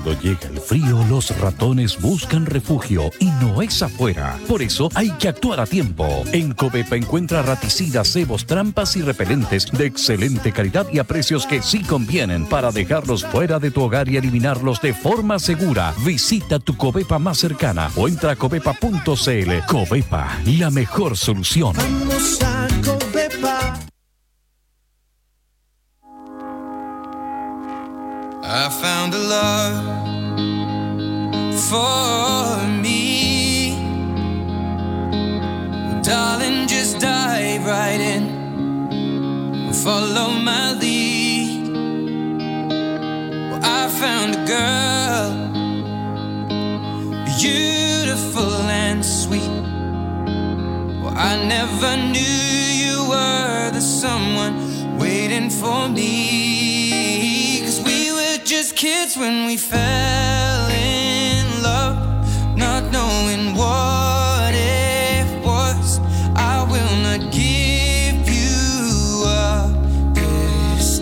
Cuando llega el frío, los ratones buscan refugio y no es afuera. Por eso hay que actuar a tiempo. En Covepa encuentra raticidas, cebos, trampas y repelentes de excelente calidad y a precios que sí convienen para dejarlos fuera de tu hogar y eliminarlos de forma segura. Visita tu Covepa más cercana o entra a covepa.cl. Covepa, la mejor solución. Vamos a Covepa. I found a love for me. Well, darling, just dive right in. Follow my lead. Well, I found a girl, beautiful and sweet. Well, I never knew you were the someone waiting for me. Just kids when we fell in love, not knowing what it was. I will not give you up this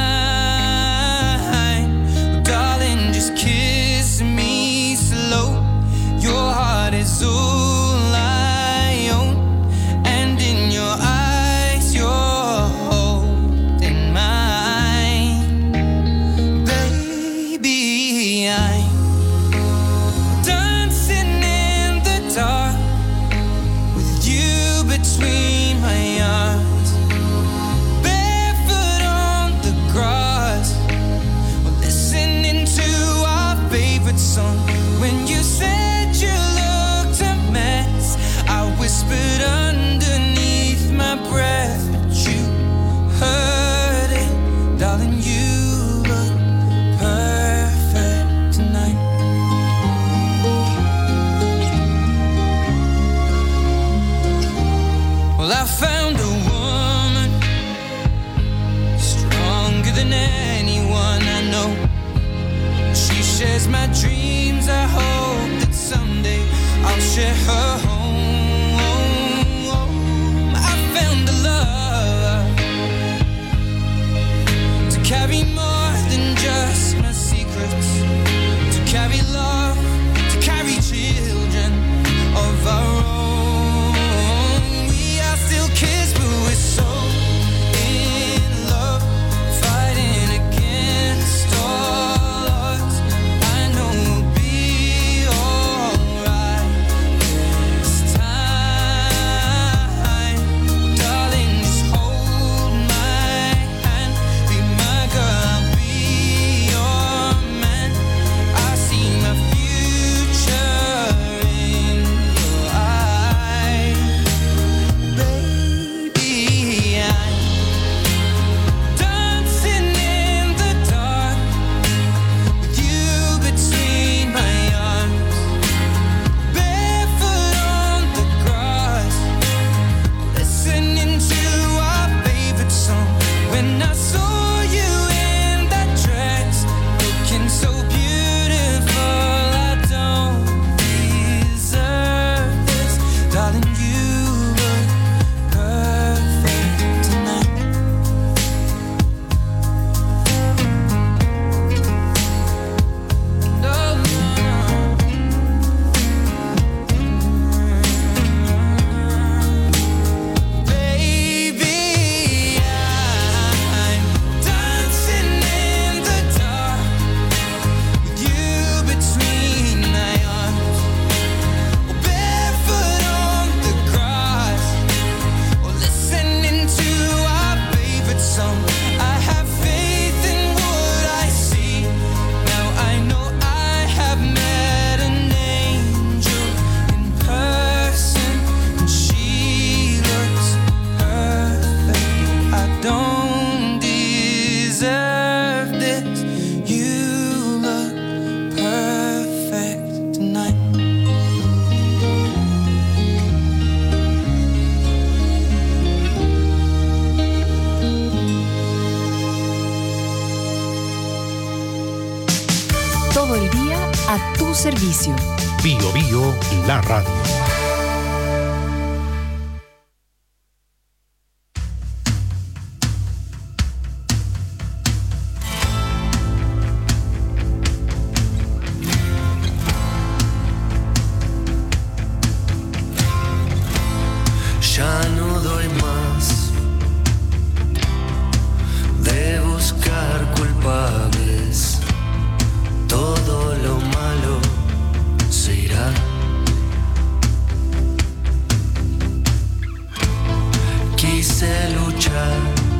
time. Oh, darling, just kiss me slow. Your heart is all I own, and in your eyes you're holding mine. Between my arms, barefoot on the grass, listening to our favorite song. When you said you looked a mess, I whispered underneath my breath, but you heard it, darling. You look perfect tonight. Well, I found a woman stronger than anyone I know. She shares my dreams. I hope that someday I'll share her home. I found a love to carry more than just my secrets, to carry love, to carry children of our own. Kids, but we're so in love, fighting against all odds. I know we'll be alright this time. Darling, just hold my hand, be my girl, I'll be your man. I see my future in your eyes, baby. Todo el día a tu servicio. Bio Bio, la radio. quise luchar,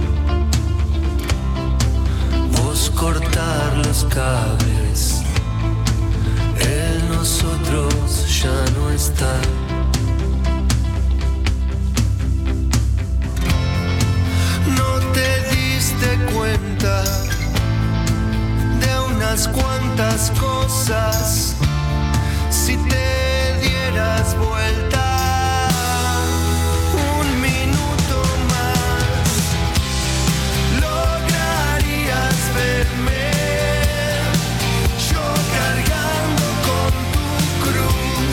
vos cortar los cables, el nosotros ya no está. No te diste cuenta de unas cuantas cosas, si te dieras vuelta un minuto más, lograrías verme yo cargando con tu cruz.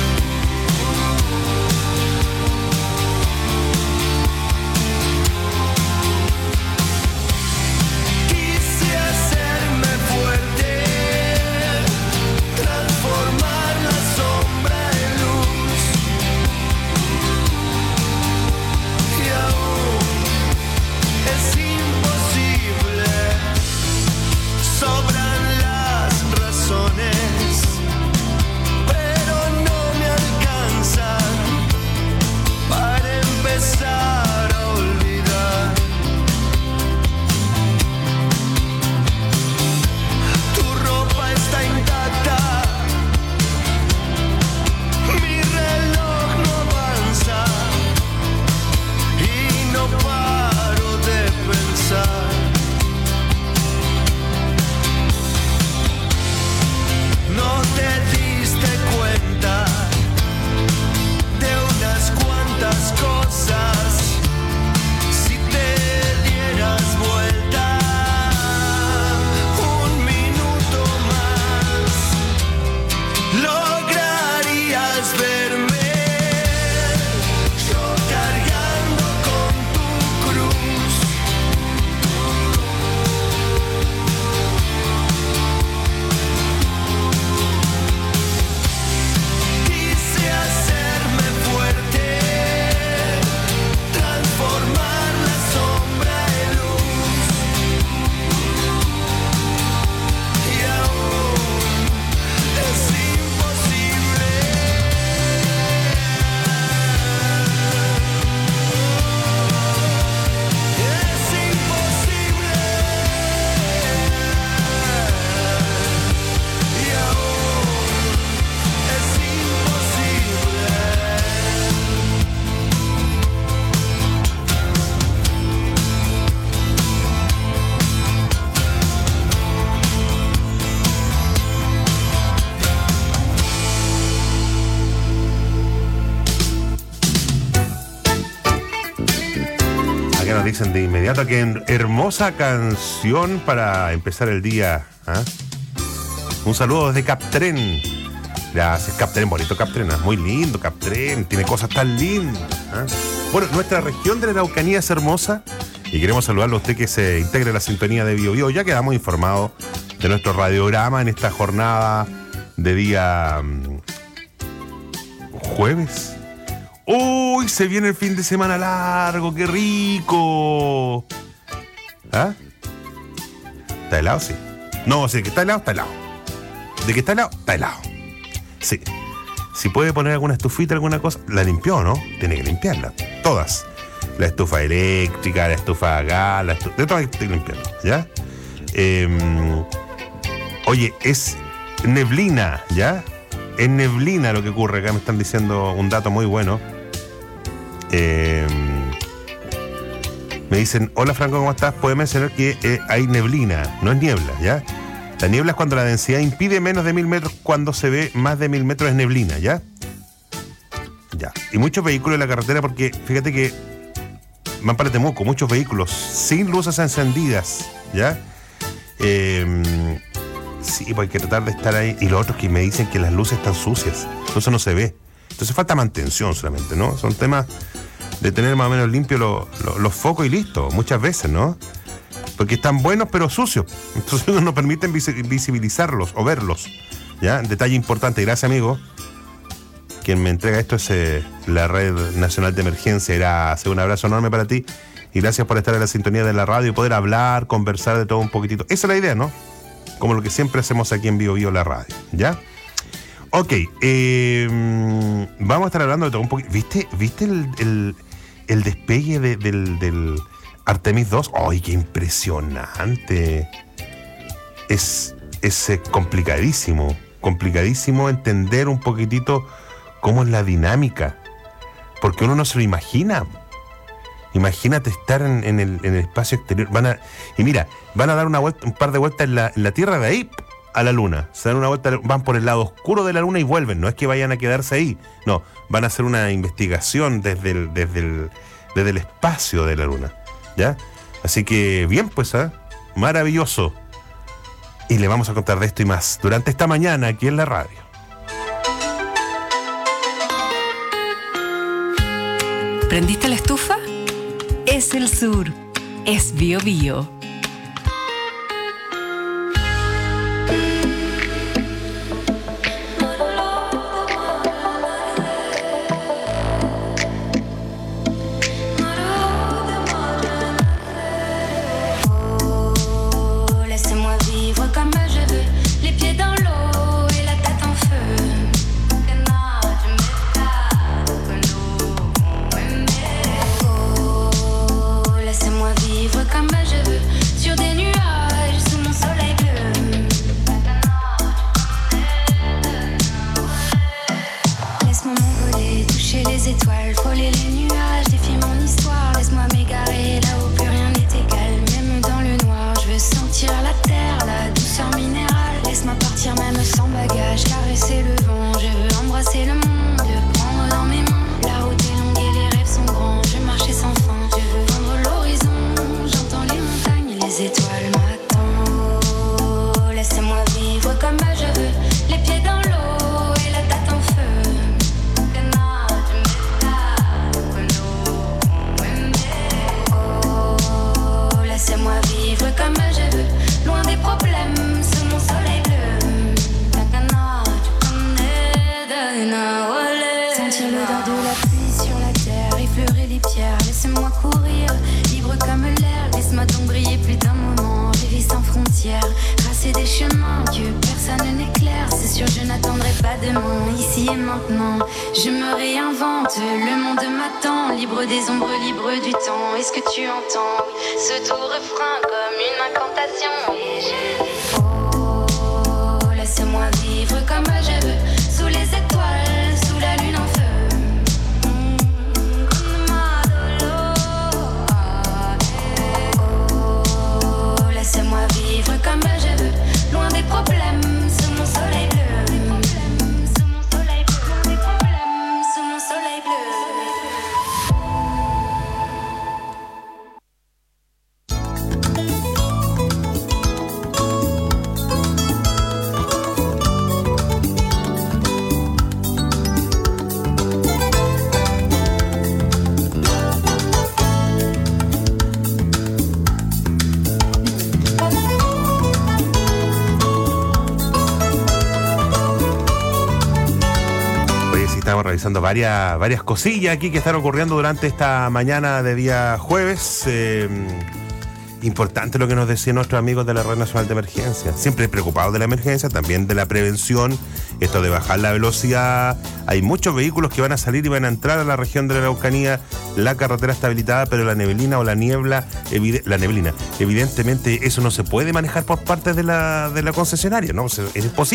Quise hacerme fuerte, transformar la sombra en luz, y aún es imposible, sobran las razones, pero no me alcanzan para empezar a olvidar. Tu ropa está intacta, mi reloj no avanza y no paro de pensar. No te diste cuenta de unas cuantas cosas, si te dieras vuelta un minuto más, lograrías verme yo cargando con tu cruz. Quise hacerme fuerte, transformar la sombra en luz, y aún es imposible. Es imposible, y aún es imposible. Acá nos dicen de inmediato que hermosa canción para empezar el día. ¿Ah? Un saludo desde Captren. Gracias, Captren, bonito Captren, ¿ah? Muy lindo Captren, tiene cosas tan lindas. ¿Ah? Bueno, nuestra región de la Araucanía es hermosa y queremos saludarlo a usted que se integre a la sintonía de Bio Bio. Ya quedamos informados de nuestro radiograma en esta jornada de día jueves. ¡Uy! Se viene el fin de semana largo, ¡qué rico! ¿Ah? ¿Está helado? Sí. No, sí, que está helado, está helado. De que está helado, está helado. Sí. Si puede poner alguna estufita, alguna cosa, la limpió, ¿no? Tiene que limpiarla. Todas. La estufa eléctrica, la estufa a gas, de todas hay que limpiarlo, ¿ya? Oye, es neblina, ¿ya? Es neblina lo que ocurre. Acá me están diciendo un dato muy bueno. Me dicen, hola Franco, ¿cómo estás? Puede mencionar que hay neblina, no es niebla, ¿ya? La niebla es cuando la densidad impide menos de 1000 metros, cuando se ve más de 1000 metros es neblina, ¿ya? Ya. Y muchos vehículos en la carretera, porque fíjate que van para Temuco, muchos vehículos sin luces encendidas, ¿ya? Sí, pues hay que tratar de estar ahí. Y los otros que me dicen que las luces están sucias, entonces no se ve. Entonces falta mantención solamente, ¿no? Son temas de tener más o menos limpios los focos y listo, muchas veces, ¿no? Porque están buenos pero sucios, entonces no nos permiten visibilizarlos o verlos, ¿ya? Detalle importante, gracias amigo. Quien me entrega esto es la Red Nacional de Emergencia. Gracias, un abrazo enorme para ti y gracias por estar en la sintonía de la radio y poder hablar, conversar de todo un poquitito. Esa es la idea, ¿no? Como lo que siempre hacemos aquí en Bio Bio la radio, ¿ya? Ok, vamos a estar hablando de todo un poquito. ¿Viste el despegue del Artemis 2, ¡ay, qué impresionante! Es complicadísimo entender un poquitito cómo es la dinámica, porque uno no se lo imagina. Imagínate estar en el espacio exterior. Van a dar un par de vueltas en la Tierra, de ahí a la Luna. Se dan una vuelta, van por el lado oscuro de la Luna y vuelven. No es que vayan a quedarse ahí. No, van a hacer una investigación desde el espacio de la Luna. ¿Ya? Así que bien, pues, maravilloso. Y le vamos a contar de esto y más durante esta mañana aquí en la radio. ¿Prendiste la estufa? Es el sur. Es Bio Bio. Revisando varias cosillas aquí que están ocurriendo durante esta mañana de día jueves. Importante lo que nos decían nuestros amigos de la Red Nacional de Emergencia. Siempre preocupados de la emergencia, también de la prevención, esto de bajar la velocidad. Hay muchos vehículos que van a salir y van a entrar a la región de la Araucanía. La carretera está habilitada, pero la neblina o la neblina, evidentemente eso no se puede manejar por parte de la concesionaria, ¿no? Es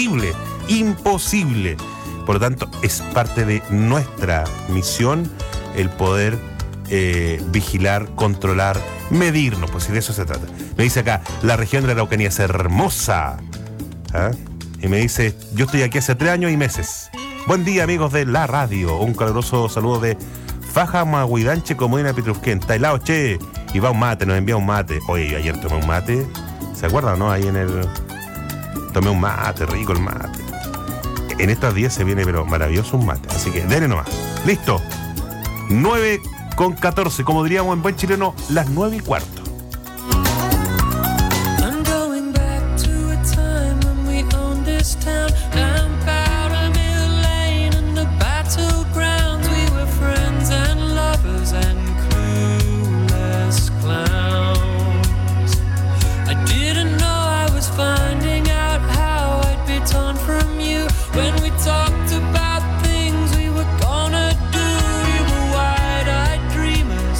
imposible. Por lo tanto, es parte de nuestra misión el poder vigilar, controlar, medirnos, pues si de eso se trata. Me dice acá, la región de la Araucanía es hermosa. Y me dice, yo estoy aquí hace 3 años y meses. Buen día, amigos de la radio. Un caluroso saludo de Faja Maguidanche, comuna de Pitrusquén. Tailao, che. Y va un mate, nos envía un mate. Oye, ayer tomé un mate. ¿Se acuerdan, no? Ahí tomé un mate, rico el mate. En estos días se viene, pero maravilloso un mate. Así que denle nomás. Listo. 9:14. Como diríamos en buen chileno, las 9:15. Talked about things we were gonna do. You were wide-eyed dreaming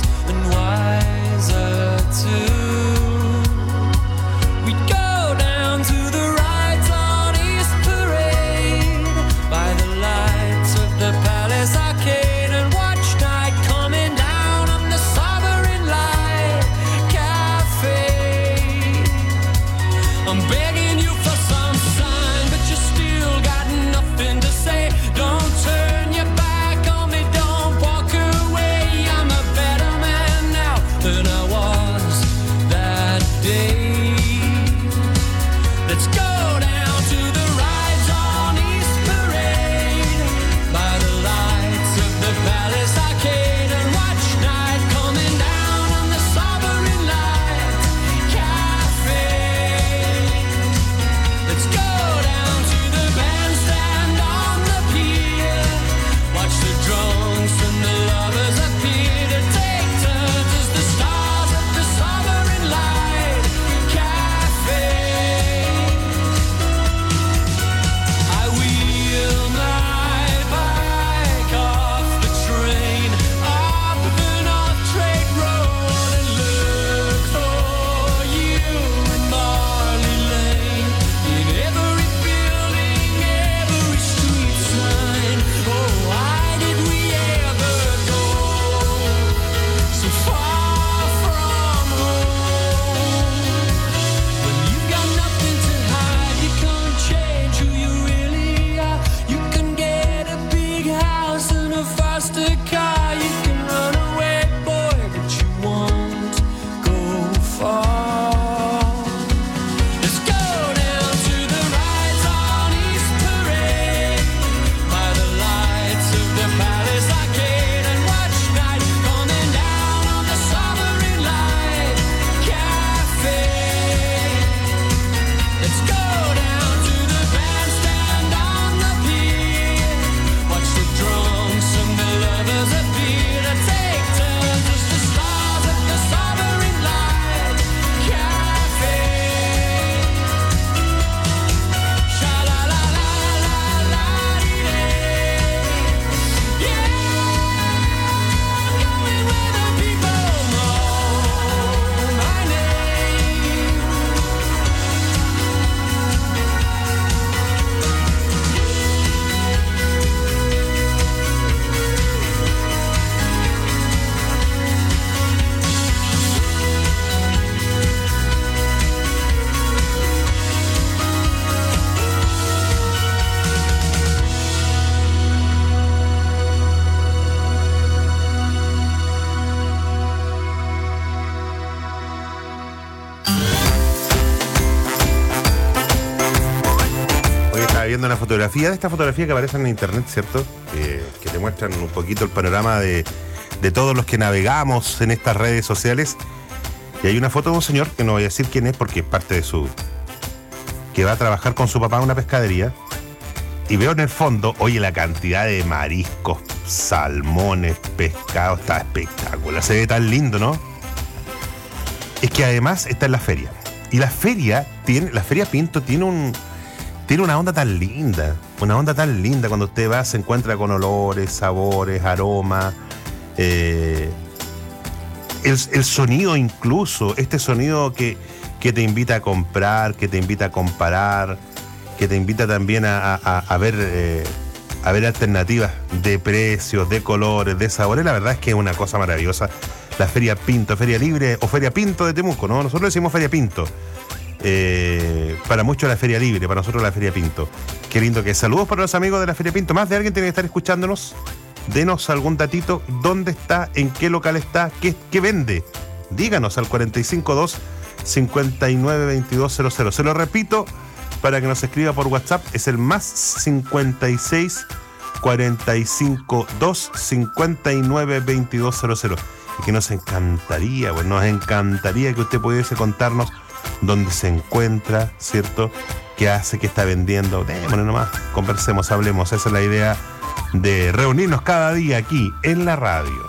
viendo una fotografía, de esta fotografía que aparece en internet, ¿cierto? Que te muestran un poquito el panorama de todos los que navegamos en estas redes sociales. Y hay una foto de un señor, que no voy a decir quién es porque es parte de su... que va a trabajar con su papá en una pescadería. Y veo en el fondo, oye, la cantidad de mariscos, salmones, pescados, está espectacular. Se ve tan lindo, ¿no? Es que además está en la feria. Y la feria Pinto tiene una onda tan linda. Una onda tan linda. Cuando usted va, se encuentra con olores, sabores, aromas. El sonido incluso. Este sonido que te invita a comprar, que te invita a comparar, que te invita también a ver alternativas de precios, de colores, de sabores. La verdad es que es una cosa maravillosa. La Feria Pinto, Feria Libre o Feria Pinto de Temuco, ¿no? Nosotros decimos Feria Pinto. Para muchos la Feria Libre, para nosotros la Feria Pinto. Qué lindo que es. Saludos para los amigos de la Feria Pinto. Más de alguien tiene que estar escuchándonos. Denos algún datito. ¿Dónde está? ¿En qué local está? ¿Qué vende? Díganos al 452-592200. Se lo repito para que nos escriba por WhatsApp. Es el más 56 45 2 59 2200. Y que nos encantaría que usted pudiese contarnos dónde se encuentra, ¿cierto? ¿Qué hace? ¿Qué está vendiendo? Démonos nomás, conversemos, hablemos. Esa es la idea de reunirnos cada día aquí en la radio.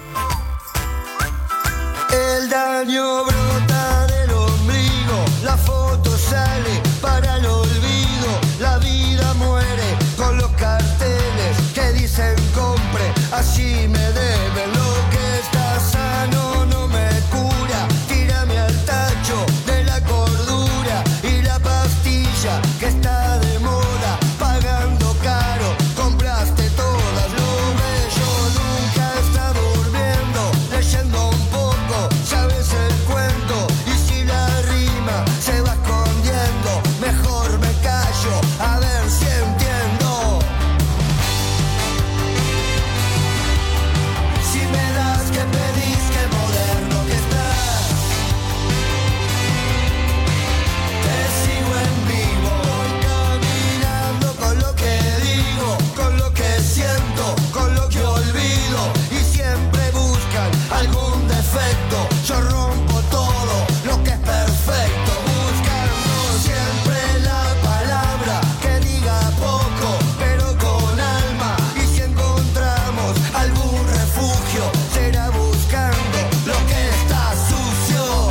El daño brota del ombligo, la foto sale para el olvido, la vida muere con los carteles que dicen compre, así me deben, lo que está sano no me cura, tírame al tacho de la cordura y la pastilla que está de moda, pagando caro, compraste todas, lo bello nunca está durmiendo, leyendo un poco, sabes el cuento, y si la rima se va escondiendo, mejor me callo, a ver si entiendo. Si me das que pedís, que moderno que estás, te sigo en vivo, voy caminando con lo que digo, con lo que siento, con lo que olvido, y siempre buscan algún defecto, yo rompo todo lo que es perfecto, buscando siempre la palabra que diga poco, pero con alma, y si encontramos algún refugio, será buscando lo que está sucio.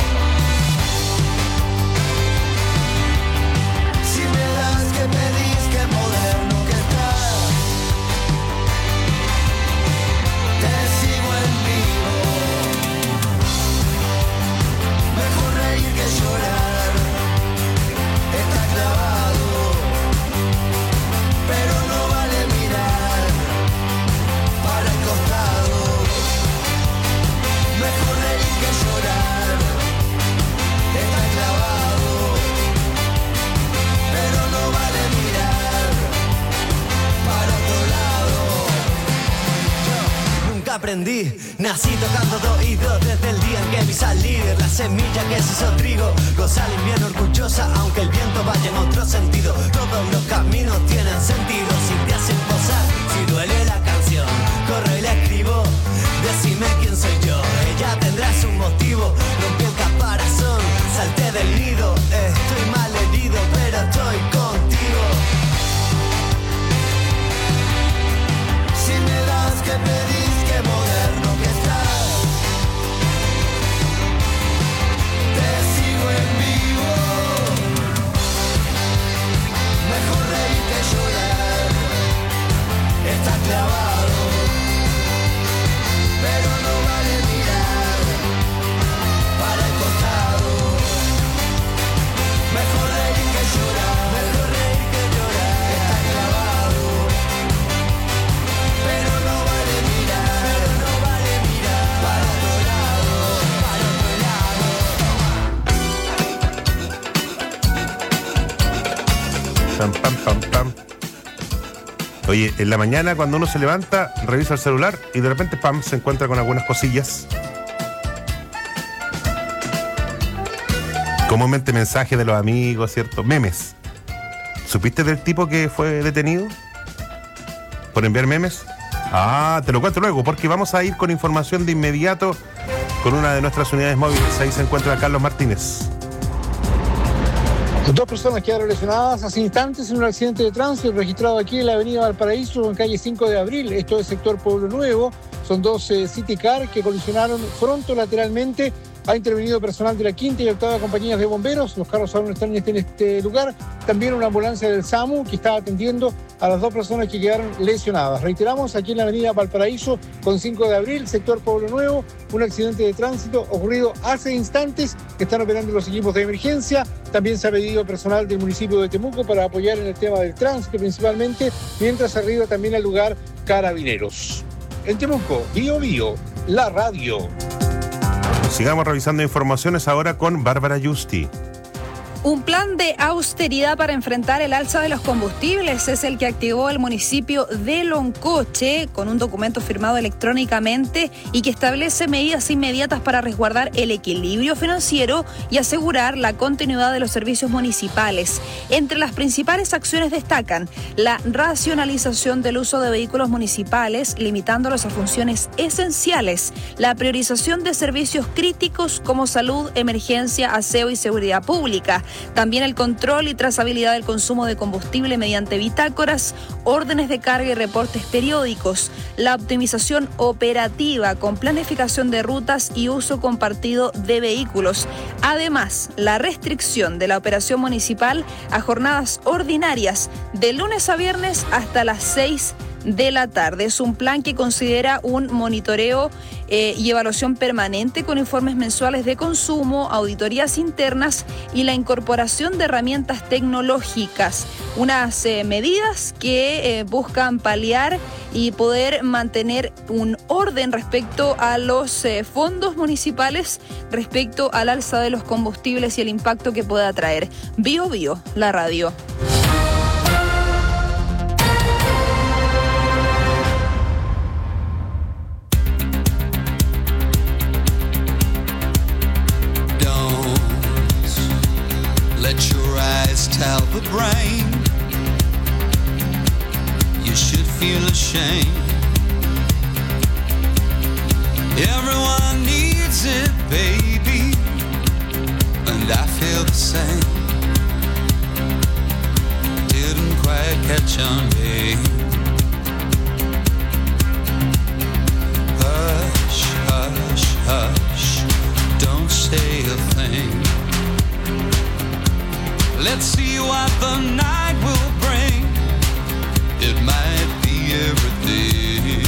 Si me das que pedís, que moderno que estás, te sigo en vivo, mejor reír que llorar, está clavado, pero no vale mirar para el costado, mejor reír que llorar, está clavado, pero no vale mirar para otro lado. Nunca aprendí, nací tocando de oído desde el día en que vi salir la semilla que se hizo trigo, gozar bien orgullosa aunque el viento vaya en otro sentido, todos los caminos tienen sentido, si te hacen posar, si duele la canción, corro y la escribo, decime quién soy yo, ella tendrá su motivo, rompí el caparazón, salté del nido, estoy mal herido pero estoy contigo. Si me das que pedís, que moderno que estás, te sigo en vivo, mejor reír que llorar, está clavado, pero no vale mirar para el costado, mejor reír que llorar, está clavado, pero no vale mirar para otro lado, Pam, pam, pam, pam. Oye, en la mañana cuando uno se levanta, revisa el celular y de repente, pam, se encuentra con algunas cosillas. Comúnmente mensajes de los amigos, ¿cierto? Memes. ¿Supiste del tipo que fue detenido por enviar memes? Te lo cuento luego, porque vamos a ir con información de inmediato con una de nuestras unidades móviles. Ahí se encuentra Carlos Martínez. 2 personas quedaron lesionadas hace instantes en un accidente de tránsito registrado aquí en la avenida Valparaíso, en calle 5 de Abril. Esto es sector Pueblo Nuevo. Son 2 City Car que colisionaron fronto-lateralmente. Ha intervenido personal de la 5ª y 8ª compañías de bomberos. Los carros aún están en este lugar. También una ambulancia del SAMU que está atendiendo a las 2 personas que quedaron lesionadas. Reiteramos, aquí en la avenida Valparaíso, con 5 de abril, sector Pueblo Nuevo, un accidente de tránsito ocurrido hace instantes. Están operando los equipos de emergencia. También se ha pedido personal del municipio de Temuco para apoyar en el tema del tránsito principalmente, mientras arriba también al lugar Carabineros. En Temuco, Bio Bio, la radio. Sigamos revisando informaciones ahora con Bárbara Justi. Un plan de austeridad para enfrentar el alza de los combustibles es el que activó el municipio de Loncoche con un documento firmado electrónicamente y que establece medidas inmediatas para resguardar el equilibrio financiero y asegurar la continuidad de los servicios municipales. Entre las principales acciones destacan la racionalización del uso de vehículos municipales, limitándolos a funciones esenciales, la priorización de servicios críticos como salud, emergencia, aseo y seguridad pública. También el control y trazabilidad del consumo de combustible mediante bitácoras, órdenes de carga y reportes periódicos, la optimización operativa con planificación de rutas y uso compartido de vehículos. Además, la restricción de la operación municipal a jornadas ordinarias de lunes a viernes hasta las 6 de la tarde. Es un plan que considera un monitoreo y evaluación permanente con informes mensuales de consumo, auditorías internas y la incorporación de herramientas tecnológicas. Unas medidas que buscan paliar y poder mantener un orden respecto a los fondos municipales, respecto al alza de los combustibles y el impacto que pueda traer. Bio Bio, la radio. Tell the brain you should feel ashamed. Everyone needs it, baby, and I feel the same. Didn't quite catch on, babe. Hush, hush, hush, don't say a thing. Let's see what the night will bring. It might be everything.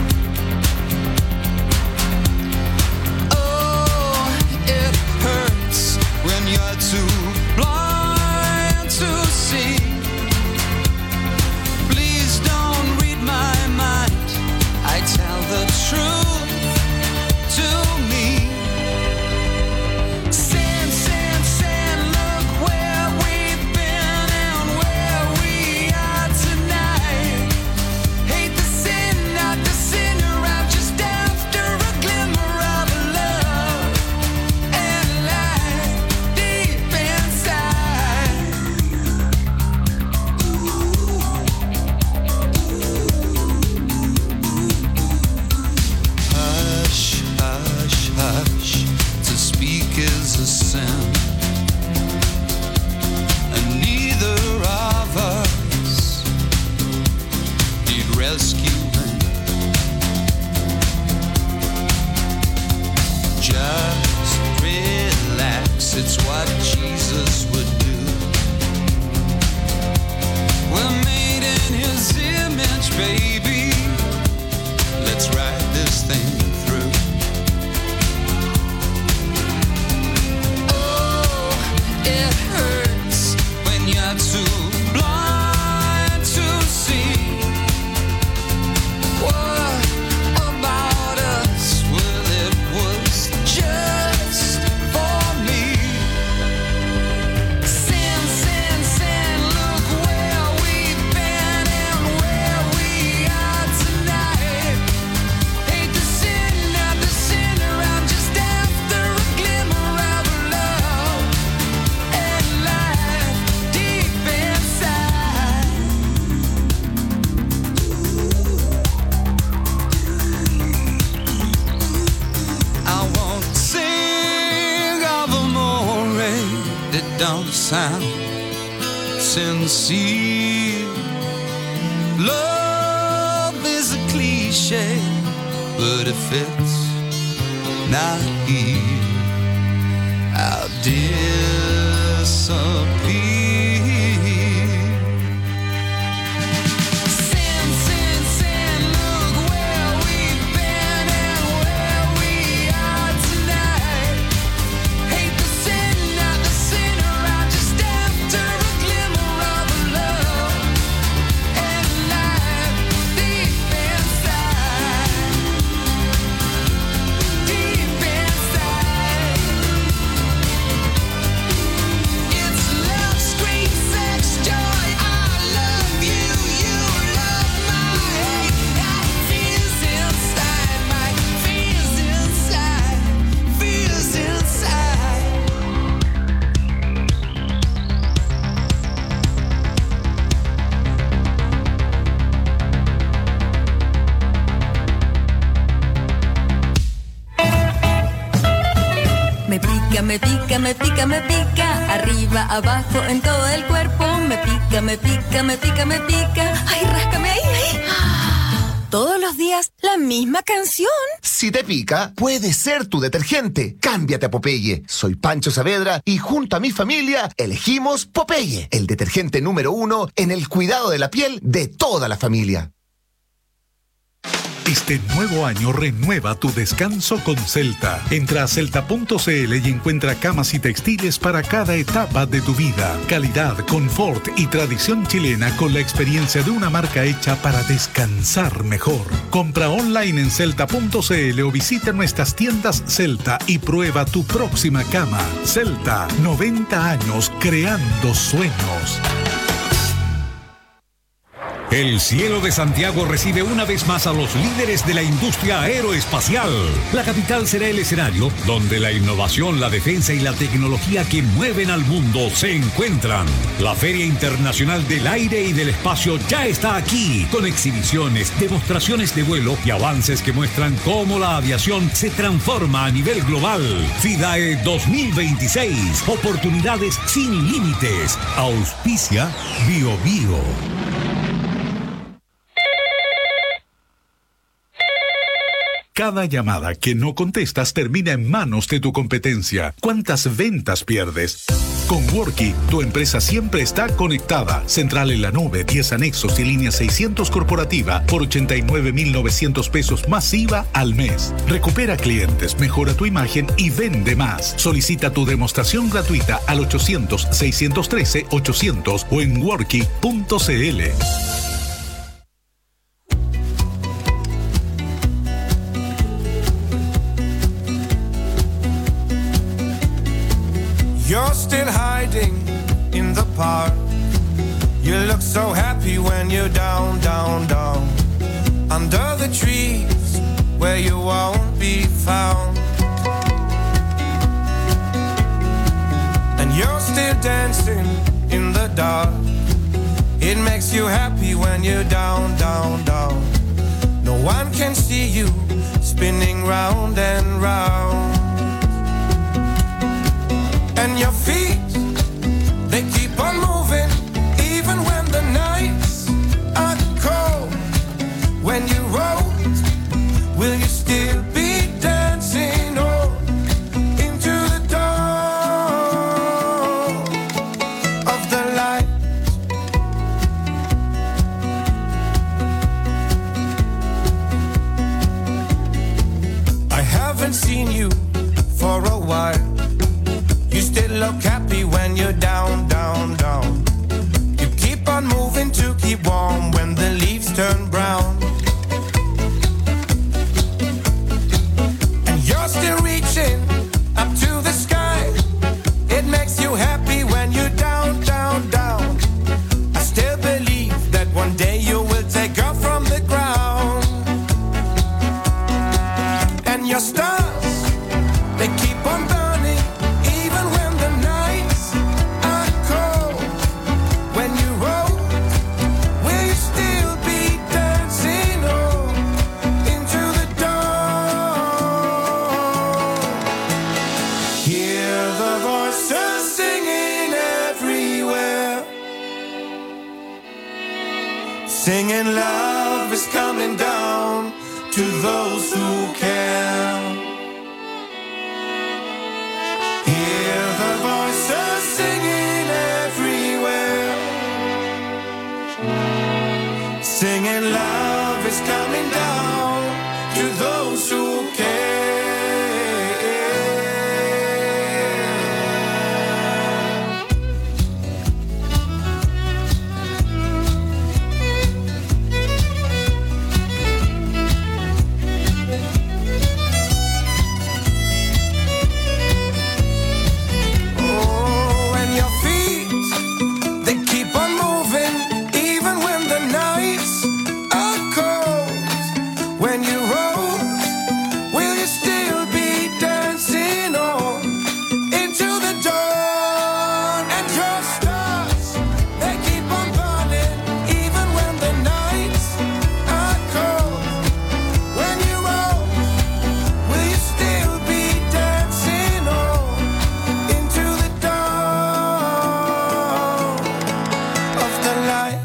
Oh, it hurts when you're too blind to see. Please don't read my mind. I tell the truth to me. It's what Jesus would do. We're made in His image, baby. Let's ride this thing through. Oh, it hurts when you're too blind to see. What about us? Well, it was just for me. don't sound sincere. Love is a cliche, but if it's not here, I'll disappear. Me pica, me pica, me pica, arriba, abajo, en todo el cuerpo. Me pica, me pica, me pica, me pica. Ay, ráscame ahí, ahí. Todos los días, la misma canción. Si te pica, puede ser tu detergente. Cámbiate a Popeye. Soy Pancho Saavedra y junto a mi familia elegimos Popeye, el detergente número 1 en el cuidado de la piel de toda la familia. Este nuevo año renueva tu descanso con Celta. Entra a celta.cl y encuentra camas y textiles para cada etapa de tu vida. Calidad, confort y tradición chilena con la experiencia de una marca hecha para descansar mejor. Compra online en celta.cl o visita nuestras tiendas Celta y prueba tu próxima cama. Celta, 90 años creando sueños. El cielo de Santiago recibe una vez más a los líderes de la industria aeroespacial. La capital será el escenario donde la innovación, la defensa y la tecnología que mueven al mundo se encuentran. La Feria Internacional del Aire y del Espacio ya está aquí, con exhibiciones, demostraciones de vuelo y avances que muestran cómo la aviación se transforma a nivel global. FIDAE 2026. Oportunidades sin límites. Auspicia BioBio. Cada llamada que no contestas termina en manos de tu competencia. ¿Cuántas ventas pierdes? Con Worky, tu empresa siempre está conectada. Central en la nube, 10 anexos y línea 600 corporativa por 89.900 pesos más IVA al mes. Recupera clientes, mejora tu imagen y vende más. Solicita tu demostración gratuita al 800-613-800 o en worky.cl. You're still hiding in the park. You look so happy when you're down, down, down. Under the trees where you won't be found. And you're still dancing in the dark. It makes you happy when you're down, down, down. No one can see you spinning round and round. And your feet, they keep on moving, even when the nights are cold. When you roll, will you still be dancing on into the dawn of the light? I haven't seen you for a while. You still look happy Singing love is coming down to those who can. Hear the voices singing everywhere. Singing love is coming down to those who care. Oh, and your feet, they keep on moving even when the nights are cold. When you roll, will you still be dancing on into the dawn? And your stars, they keep on burning even when the nights are cold. When you roll, will you still be dancing on into the dawn of the light?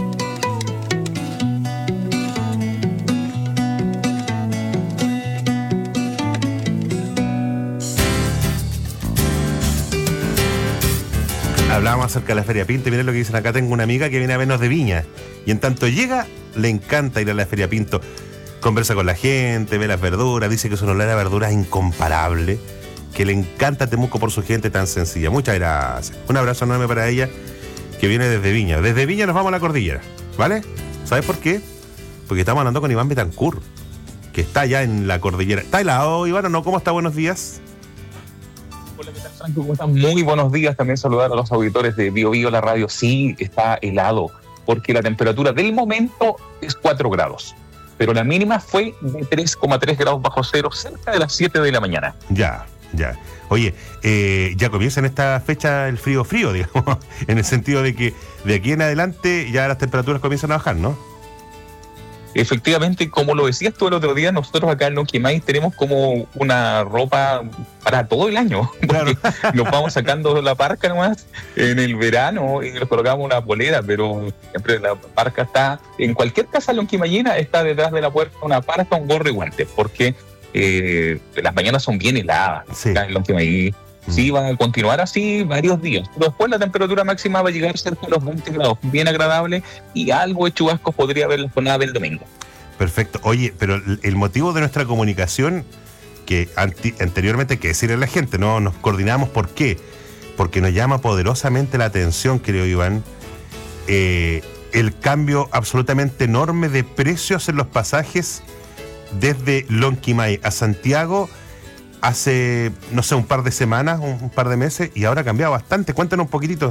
Hablábamos acerca de la Feria Pinto y miren lo que dicen acá. Tengo una amiga que viene a vernos de Viña y en tanto llega, le encanta ir a la Feria Pinto. Conversa con la gente, ve las verduras, dice que su olor a verduras es incomparable, que le encanta Temuco por su gente tan sencilla. Muchas gracias. Un abrazo enorme para ella que viene desde Viña. Desde Viña nos vamos a la cordillera, ¿vale? ¿Sabes por qué? Porque estamos hablando con Iván Betancourt, que está allá en la cordillera. ¿Está helado, Iván, o no? ¿Cómo está? Buenos días. Hola, ¿qué tal, Franco? ¿Cómo están? Muy buenos días. También saludar a los auditores de Bio Bio, la radio. Sí, está helado, porque la temperatura del momento es 4 grados, pero la mínima fue de 3,3 grados bajo cero, cerca de las 7 de la mañana. Ya. Oye, ya comienza en esta fecha el frío, digamos, en el sentido de que de aquí en adelante ya las temperaturas comienzan a bajar, ¿no? Efectivamente, como lo decías tú el otro día, nosotros acá en Lonquimay tenemos como una ropa para todo el año, porque nos vamos sacando la parca nomás en el verano y nos colocamos una polera, pero siempre la parca está, en cualquier casa lonquimayena está detrás de la puerta una parca, un gorro y guantes, porque las mañanas son bien heladas, sí. Acá en Lonquimay. Sí, va a continuar así varios días. Pero después la temperatura máxima va a llegar cerca de los 20 grados, bien agradable, y algo de chubascos podría haber la jornada del domingo. Perfecto. Oye, pero el motivo de nuestra comunicación, que anteriormente hay que decirle a la gente, ¿no? Nos coordinamos, ¿por qué? Porque nos llama poderosamente la atención, creo, Iván, el cambio absolutamente enorme de precios en los pasajes desde Lonquimay a Santiago hace, no sé, un par de semanas, un par de meses, y ahora ha cambiado bastante. Cuéntanos un poquitito.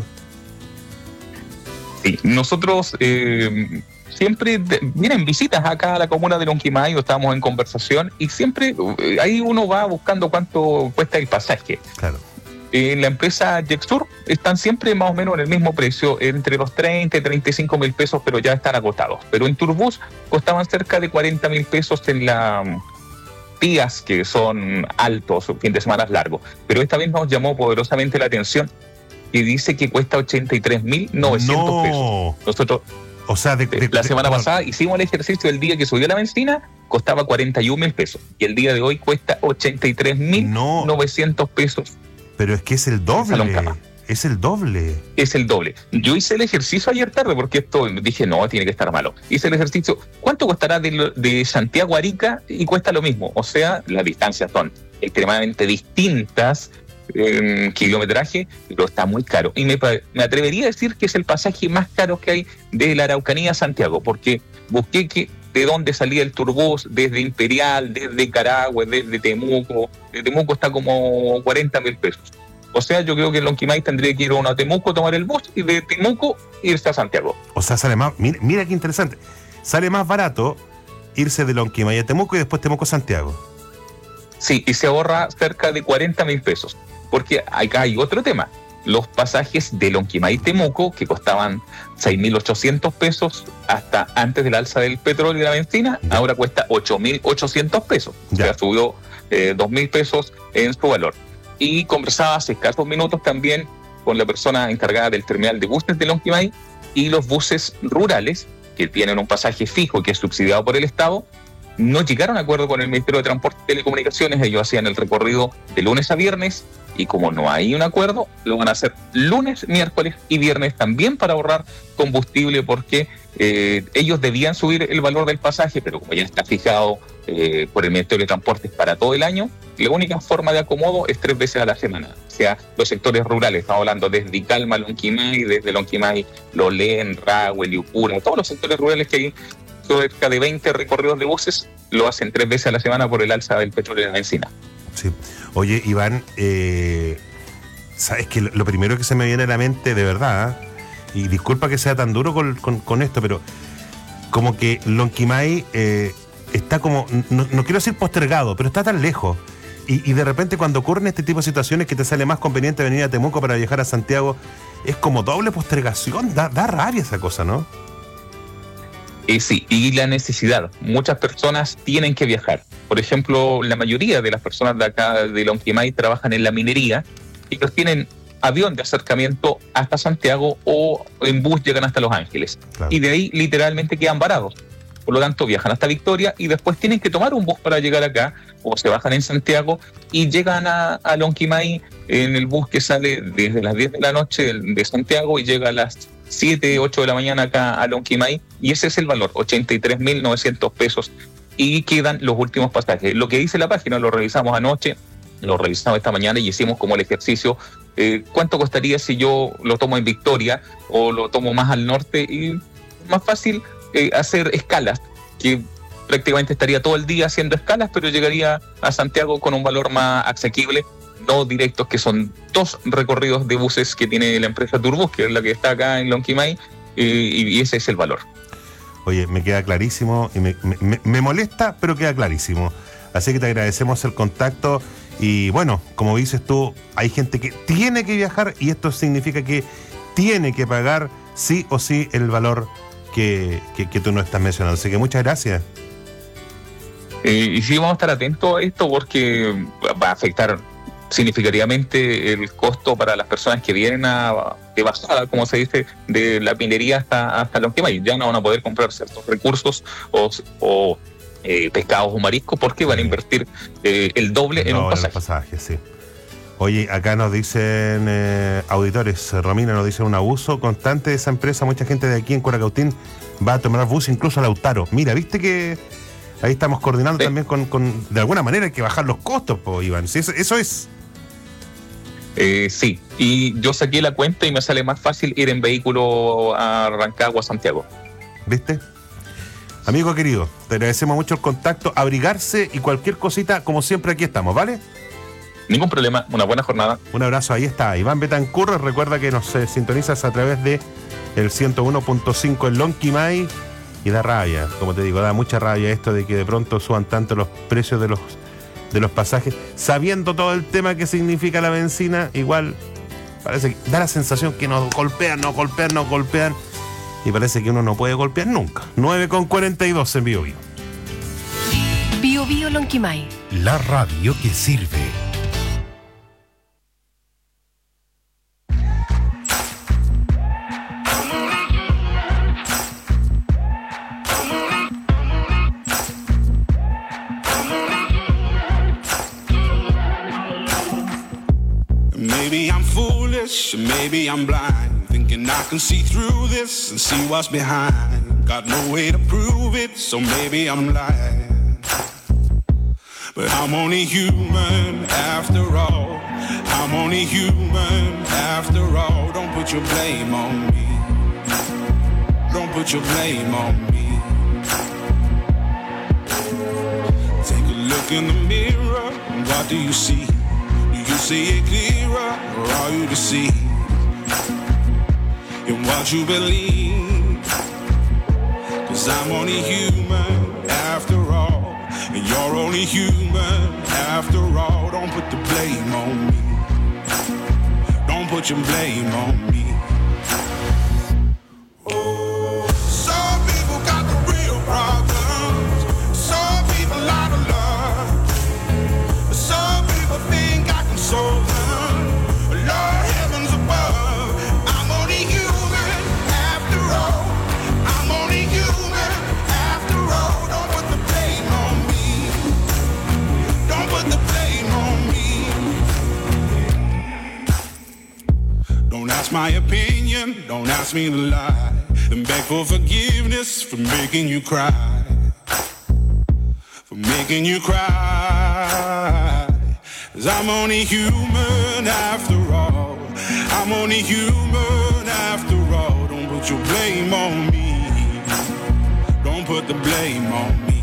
Sí, nosotros siempre, miren, visitas acá a la comuna de Lonquimay, estamos en conversación, y siempre ahí uno va buscando cuánto cuesta el pasaje. Claro. En la empresa Jetsur están siempre más o menos en el mismo precio, entre los 30 y 35 mil pesos, pero ya están agotados. Pero en Turbus costaban cerca de 40 mil pesos en la días que son altos, fin de semana largos. Pero esta vez nos llamó poderosamente la atención y dice que cuesta 83.900 pesos. Nosotros, o sea, la semana pasada hicimos el ejercicio, el día que subió la benzina costaba 41 mil pesos y el día de hoy cuesta 83.900 pesos. Pero es que es el doble. Es el doble. Es el doble. Yo hice el ejercicio ayer tarde porque esto dije, no, tiene que estar malo. Hice el ejercicio. ¿Cuánto costará de Santiago a Arica? Y cuesta lo mismo. O sea, las distancias son extremadamente distintas en kilometraje, pero está muy caro. Y me atrevería a decir que es el pasaje más caro que hay de la Araucanía a Santiago, porque busqué de dónde salía el Turbus, desde Imperial, desde Carahue, desde Temuco. De Temuco está como 40 mil pesos. O sea, yo creo que en Lonquimay tendría que ir a Temuco, tomar el bus, y de Temuco irse a Santiago. O sea, sale más, mira qué interesante, sale más barato irse de Lonquimay a Temuco y después Temuco a Santiago. Sí, y se ahorra cerca de 40 mil pesos. Porque acá hay otro tema. Los pasajes de Lonquimay y Temuco, que costaban 6.800 pesos hasta antes del alza del petróleo y la benzina, ahora cuesta 8.800 pesos. Ya. O sea, subió 2.000 pesos en su valor. Y conversaba hace escasos minutos también con la persona encargada del terminal de buses de Lonquimay y los buses rurales que tienen un pasaje fijo que es subsidiado por el Estado, no llegaron a acuerdo con el Ministerio de Transporte y Telecomunicaciones. Ellos hacían el recorrido de lunes a viernes, y como no hay un acuerdo, lo van a hacer lunes, miércoles y viernes también para ahorrar combustible, porque ellos debían subir el valor del pasaje, pero como ya está fijado por el Ministerio de Transportes para todo el año, la única forma de acomodo es 3 veces a la semana. O sea, los sectores rurales, estamos hablando desde Calma, Lonquimay, desde Lonquimay, Lolén, Rahue, Liucura, todos los sectores rurales que hay, cerca de 20 recorridos de buses, lo hacen 3 veces a la semana por el alza del petróleo y la benzina. Sí. Oye, Iván, sabes que lo primero que se me viene a la mente, de verdad, y disculpa que sea tan duro con esto, pero como que Lonquimay está como, no quiero decir postergado, pero está tan lejos. Y de repente cuando ocurren este tipo de situaciones que te sale más conveniente venir a Temuco para viajar a Santiago, es como doble postergación, da rabia esa cosa, ¿no? Sí, y la necesidad. Muchas personas tienen que viajar. Por ejemplo, la mayoría de las personas de acá de Lonquimay trabajan en la minería y los tienen avión de acercamiento hasta Santiago o en bus llegan hasta Los Ángeles. Claro. Y de ahí literalmente quedan varados. Por lo tanto, viajan hasta Victoria y después tienen que tomar un bus para llegar acá, o se bajan en Santiago y llegan a Lonquimay en el bus que sale desde las 10 de la noche de Santiago y llega a las 7, 8 de la mañana acá a Lonquimay, y ese es el valor, 83.900 pesos, y quedan los últimos pasajes. Lo que dice la página lo revisamos anoche, lo revisamos esta mañana y hicimos como el ejercicio, ¿cuánto costaría si yo lo tomo en Victoria o lo tomo más al norte? Y más fácil hacer escalas, que prácticamente estaría todo el día haciendo escalas, pero llegaría a Santiago con un valor más asequible, no directos, que son 2 recorridos de buses que tiene la empresa Turbus, que es la que está acá en Lonquimay, y ese es el valor. Oye, me queda clarísimo y me molesta, pero queda clarísimo. Así que te agradecemos el contacto y bueno, como dices tú, hay gente que tiene que viajar y esto significa que tiene que pagar sí o sí el valor que tú nos estás mencionando. Así que muchas gracias. Y sí, vamos a estar atentos a esto porque va a afectar significativamente el costo para las personas que vienen de bajada, como se dice, de la minería hasta Lonquimay. Ya no van a poder comprar ciertos recursos o pescados o mariscos porque van a invertir el doble en un pasaje. Sí. Oye, acá nos dicen auditores, Romina nos dice un abuso constante de esa empresa. Mucha gente de aquí en Curacautín va a tomar bus, incluso a Lautaro. Mira, viste que ahí estamos coordinando también con de alguna manera hay que bajar los costos, Iván. Sí, eso es. Sí, y yo saqué la cuenta y me sale más fácil ir en vehículo a Rancagua, Santiago. ¿Viste? Amigo querido, te agradecemos mucho el contacto, abrigarse y cualquier cosita, como siempre aquí estamos, ¿vale? Ningún problema, una buena jornada. Un abrazo, ahí está, Iván Betancur. Recuerda que nos sintonizas a través de el 101.5 en Lonquimay y da rabia, como te digo, da mucha rabia esto de que de pronto suban tanto los precios de los pasajes, sabiendo todo el tema que significa la benzina. Igual parece que da la sensación que nos golpean y parece que uno no puede golpear nunca. 9:42 en Bio Bio. Bio Bio Lonquimay, la radio que sirve. Maybe I'm foolish, maybe I'm blind, thinking I can see through this and see what's behind. Got no way to prove it, so maybe I'm lying. But I'm only human after all. I'm only human after all. Don't put your blame on me. Don't put your blame on me. Take a look in the mirror, and what do you see? You see it clearer, or are you deceived in what you believe? 'Cause I'm only human after all, and you're only human after all. Don't put the blame on me. Don't put your blame on me. Some people got the real problems. Some people out of love. Some people think I can solve them. Lord heavens above, I'm only human after all. I'm only human. Don't ask my opinion, don't ask me to lie. And beg for forgiveness for making you cry. For making you cry. 'Cause I'm only human after all. I'm only human after all. Don't put your blame on me. Don't put the blame on me.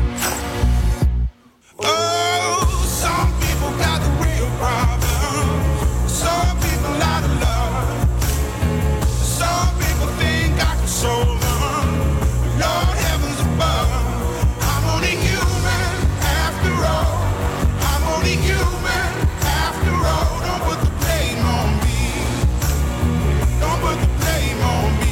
Oh, some people got the real problem. Some people out of love. Some people think I can solve them. Lord heavens above. I'm only human after all. I'm only human after all. Don't put the blame on me. Don't put the blame on me.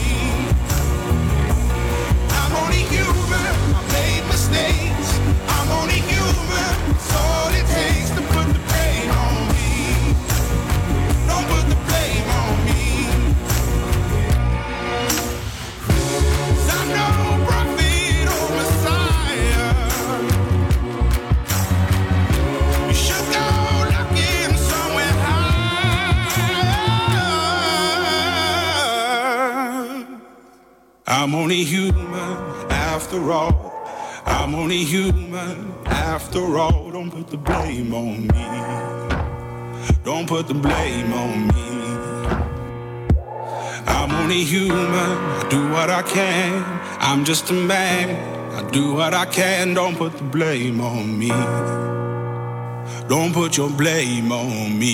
I'm only human. I made mistakes. I'm only human. It's all it takes to put the blame on me. Don't put the blame on me. 'Cause I'm no prophet or Messiah. You should go looking somewhere high. I'm only human after all. I'm only human after all. Don't put the blame on me. Don't put the blame on me. I'm only human. I do what I can. I'm just a man. I do what I can. Don't put the blame on me. Don't put your blame on me.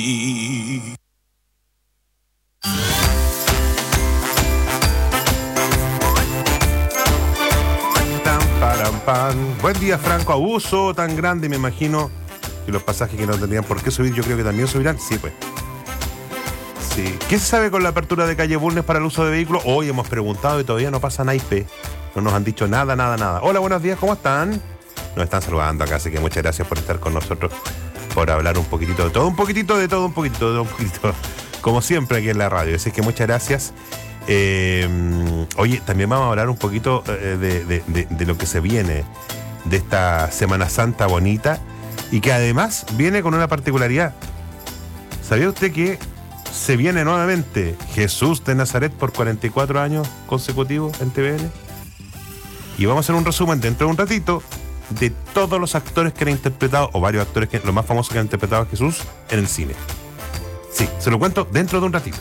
Buen día, Franco. Abuso tan grande, me imagino que los pasajes que no tendrían por qué subir, yo creo que también subirán. Sí, pues. Sí. ¿Qué se sabe con la apertura de calle Bulnes para el uso de vehículos? Hoy hemos preguntado y todavía no pasa naipe. No nos han dicho nada. Hola, buenos días, ¿cómo están? Nos están saludando acá, así que muchas gracias por estar con nosotros, por hablar un poquitito de todo, un poquitito de todo, un poquitito, como siempre aquí en la radio. Así que muchas gracias. Oye, también vamos a hablar un poquito de lo que se viene de esta Semana Santa bonita y que además viene con una particularidad. ¿Sabía usted que se viene nuevamente Jesús de Nazaret por 44 años consecutivos en TVN? Y vamos a hacer un resumen dentro de un ratito de todos los actores que han interpretado, o varios actores, los más famosos que han interpretado a Jesús en el cine. Sí, se lo cuento dentro de un ratito.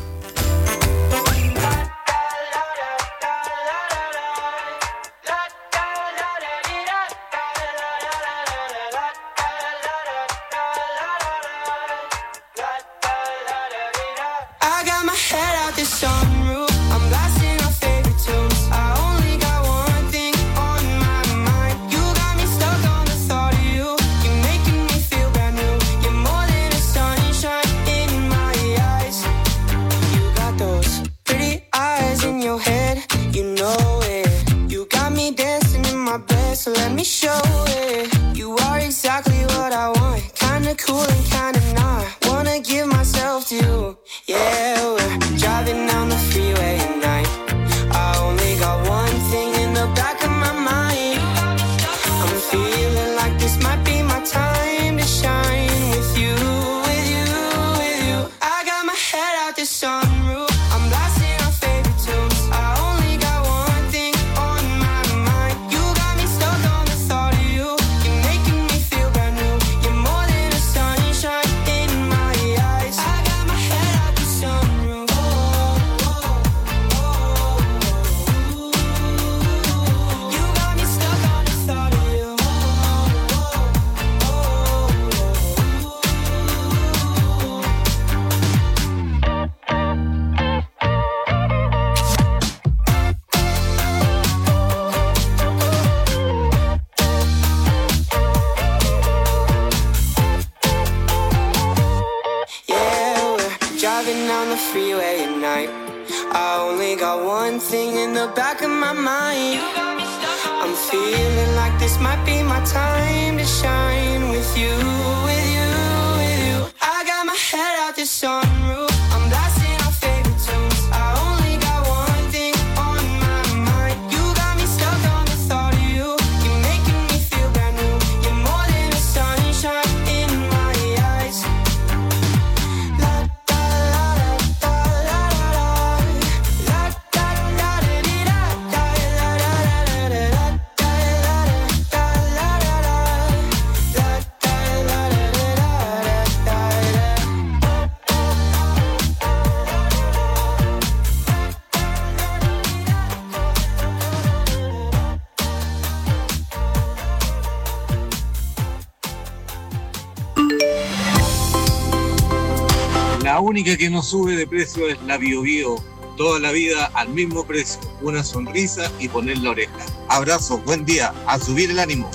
La única que no sube de precio es la Bio Bio. Toda la vida al mismo precio. Una sonrisa y poner la oreja. Abrazos, buen día. A subir el ánimo.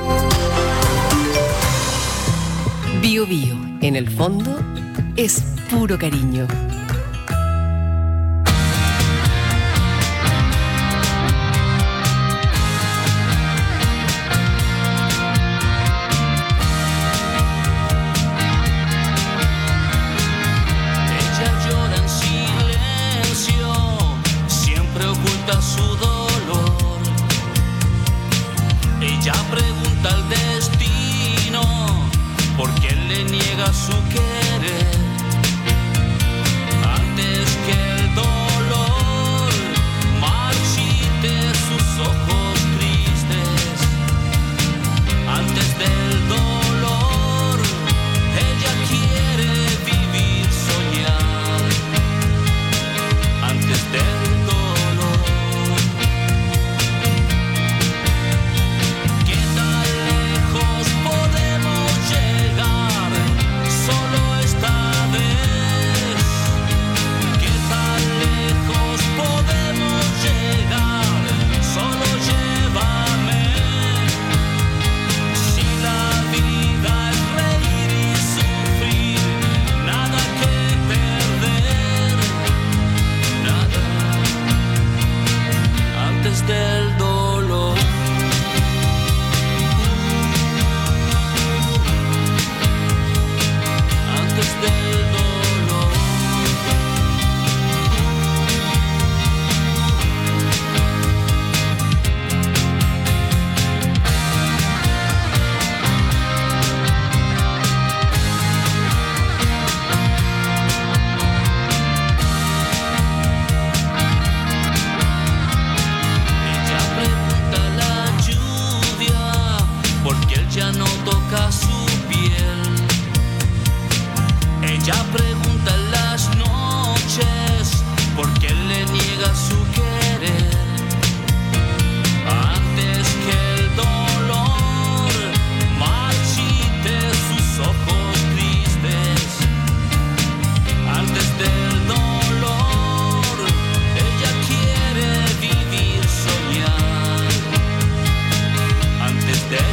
Bio Bio, en el fondo, es puro cariño. Su dolor, ella pregunta al destino por qué le niega su querer, antes que el dolor marchite sus ojos tristes, antes del dolor ella quiere vivir, soñar, antes del del dolor. Antes del dolor. Ya no toca su piel. Ella pregunta en las noches por qué le niega su querer, antes que el dolor marchite sus ojos tristes, antes del dolor ella quiere vivir, soñar, antes del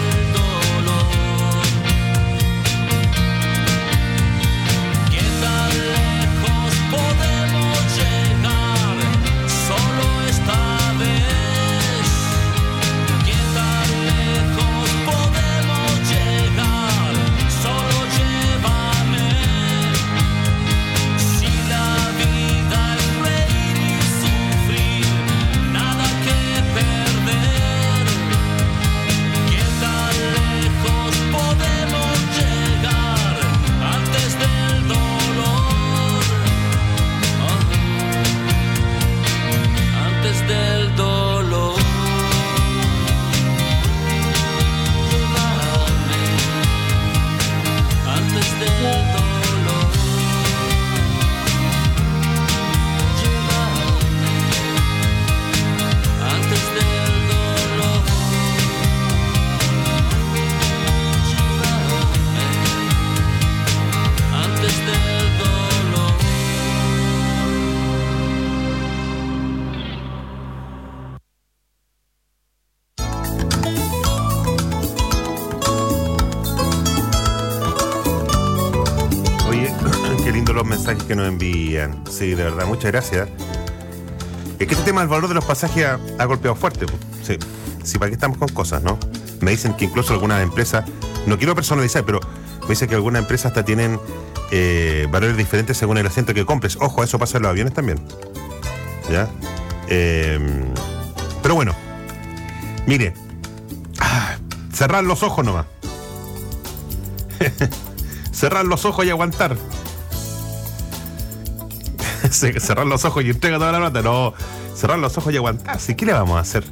del dolor. Antes del dolor. Antes del dolor. Antes del dolor. Los mensajes que nos envían. Sí, de verdad, muchas gracias. Es que este tema del valor de los pasajes ha golpeado fuerte. Sí, sí, para qué estamos con cosas, ¿no? Me dicen que incluso algunas empresas, no quiero personalizar, pero me dicen que algunas empresas hasta tienen valores diferentes según el asiento que compres. Ojo, eso pasa en los aviones también. ¿Ya? Pero bueno, mire, cerrar los ojos nomás. Cerrar los ojos y aguantar. Cerrar los ojos y entrega toda la plata. No, cerrar los ojos y aguantar. ¿Sí? ¿Qué le vamos a hacer?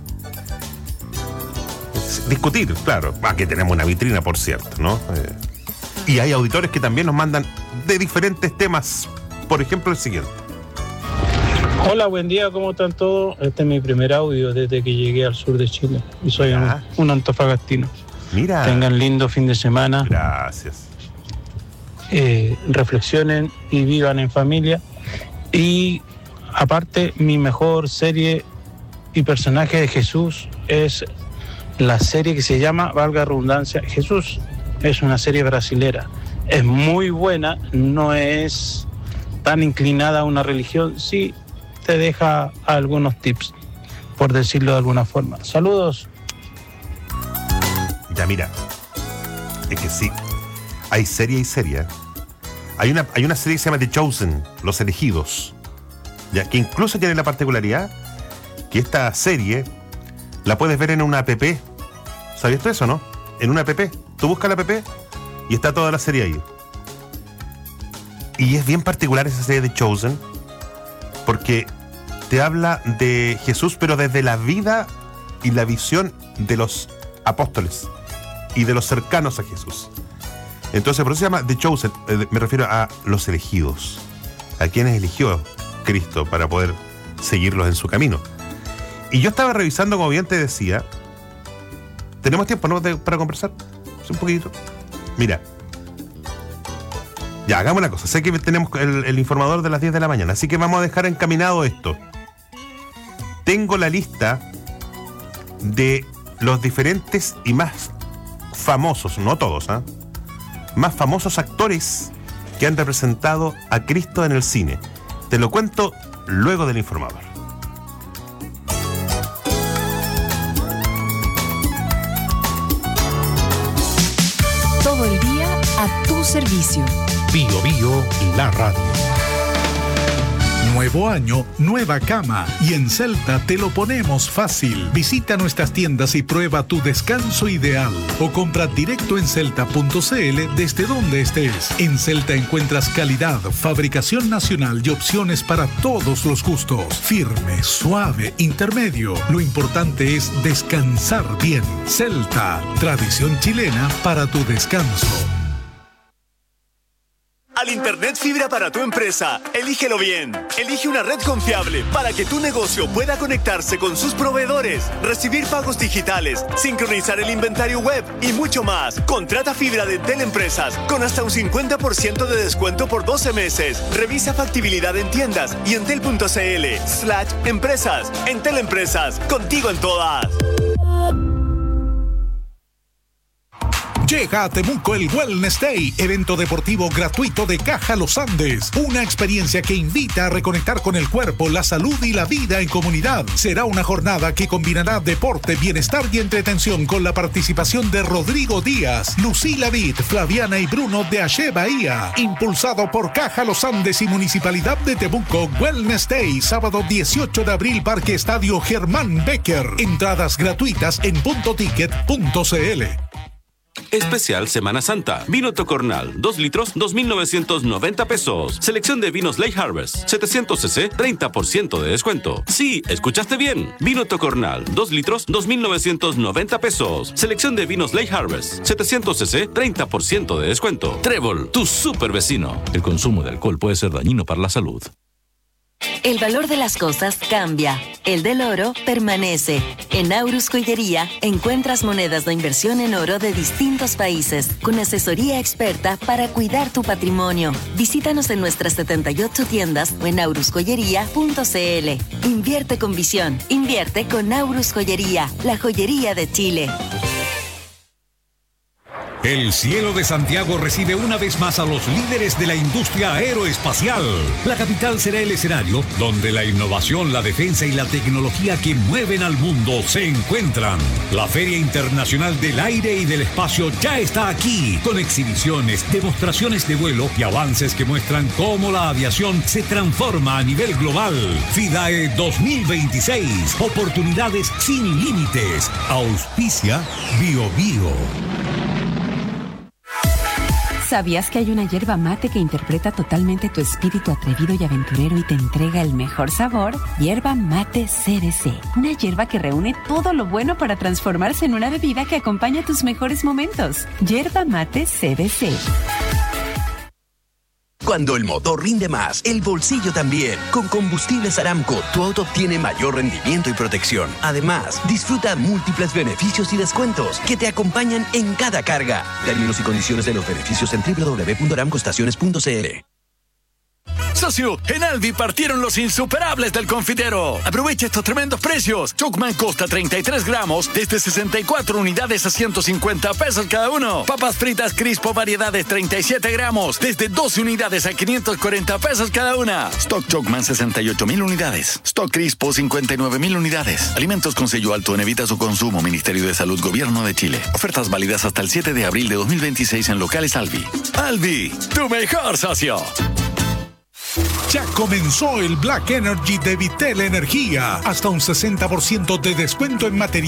Discutir, claro. Aquí tenemos una vitrina, por cierto, ¿no? Y hay auditores que también nos mandan de diferentes temas. Por ejemplo, el siguiente. Hola, buen día, ¿cómo están todos? Este es mi primer audio desde que llegué al sur de Chile. Y soy un antofagastino. Mira. Tengan lindo fin de semana. Gracias. reflexionen y vivan en familia. Y aparte, mi mejor serie y personaje de Jesús es la serie que se llama, valga la redundancia, Jesús. Es una serie brasilera. Es muy buena, no es tan inclinada a una religión, sí te deja algunos tips, por decirlo de alguna forma. Saludos. Ya, mira, es que sí, hay serie y serie. Hay una serie que se llama The Chosen, Los Elegidos, ya, que incluso tiene la particularidad que esta serie la puedes ver en una app. ¿Sabías tú eso, no? En una app. Tú buscas la app y está toda la serie ahí. Y es bien particular esa serie de Chosen porque te habla de Jesús, pero desde la vida y la visión de los apóstoles y de los cercanos a Jesús. Entonces, por eso se llama The Chosen. Me refiero a los elegidos, a quienes eligió Cristo para poder seguirlos en su camino. Y yo estaba revisando, como bien te decía. ¿Tenemos tiempo, no, para conversar? Un poquito. Mira. Ya, hagamos una cosa. Sé que tenemos el informador de las 10 de la mañana, así que vamos a dejar encaminado esto. Tengo la lista de los diferentes y más famosos, no todos, más famosos actores que han representado a Cristo en el cine. Te lo cuento luego del informador. Todo el día a tu servicio. Bio Bio, la radio. Nuevo año, nueva cama. Y en Celta te lo ponemos fácil. Visita nuestras tiendas y prueba tu descanso ideal. O compra directo en celta.cl desde donde estés. En Celta encuentras calidad, fabricación nacional y opciones para todos los gustos. Firme, suave, intermedio. Lo importante es descansar bien. Celta, tradición chilena para tu descanso. Al Internet fibra para tu empresa, elígelo bien. Elige una red confiable para que tu negocio pueda conectarse con sus proveedores, recibir pagos digitales, sincronizar el inventario web y mucho más. Contrata fibra de Entel Empresas con hasta un 50% de descuento por 12 meses. Revisa factibilidad en tiendas y entel.cl/empresas. Entel Empresas, contigo en todas. Llega a Temuco el Wellness Day, evento deportivo gratuito de Caja Los Andes. Una experiencia que invita a reconectar con el cuerpo, la salud y la vida en comunidad. Será una jornada que combinará deporte, bienestar y entretención con la participación de Rodrigo Díaz, Lucila Vid, Flaviana y Bruno de Ache Bahía. Impulsado por Caja Los Andes y Municipalidad de Temuco, Wellness Day, sábado 18 de abril, Parque Estadio Germán Becker. Entradas gratuitas en puntoticket.cl. Especial Semana Santa. Vino Tocornal, 2 litros, 2.990 pesos. Selección de vinos Late Harvest, 700 cc, 30% de descuento. Sí, escuchaste bien. Vino Tocornal, 2 litros, 2.990 pesos. Selección de vinos Late Harvest, 700 cc, 30% de descuento. Trébol, tu super vecino. El consumo de alcohol puede ser dañino para la salud. El valor de las cosas cambia. El del oro permanece. En Aurus Joyería encuentras monedas de inversión en oro de distintos países, con asesoría experta para cuidar tu patrimonio. Visítanos en nuestras 78 tiendas o en aurusjoyería.cl. Invierte con visión. Invierte con Aurus Joyería, la joyería de Chile. El cielo de Santiago recibe una vez más a los líderes de la industria aeroespacial. La capital será el escenario donde la innovación, la defensa y la tecnología que mueven al mundo se encuentran. La Feria Internacional del Aire y del Espacio ya está aquí, con exhibiciones, demostraciones de vuelo y avances que muestran cómo la aviación se transforma a nivel global. FIDAE 2026. Oportunidades sin límites. Auspicia Bio Bio. ¿Sabías que hay una yerba mate que interpreta totalmente tu espíritu atrevido y aventurero y te entrega el mejor sabor? Yerba Mate CBC. Una yerba que reúne todo lo bueno para transformarse en una bebida que acompaña tus mejores momentos. Yerba Mate CBC. Cuando el motor rinde más, el bolsillo también. Con Combustibles Aramco, tu auto obtiene mayor rendimiento y protección. Además, disfruta múltiples beneficios y descuentos que te acompañan en cada carga. Términos y condiciones de los beneficios en www.aramcoestaciones.cl. Socio, en Alvi partieron los insuperables del confitero. Aprovecha estos tremendos precios. Chocman Costa 33 gramos desde 64 unidades a 150 pesos cada uno. Papas fritas Crispo variedades 37 gramos desde 12 unidades a 540 pesos cada una. Stock Chocman 68,000 unidades. Stock Crispo 59,000 unidades. Alimentos con sello alto en evita su consumo. Ministerio de Salud, Gobierno de Chile. Ofertas válidas hasta el 7 de abril de 2026 en locales Alvi. Alvi, tu mejor socio. Ya comenzó el Black Energy de Vitel Energía. Hasta un 60% de descuento en material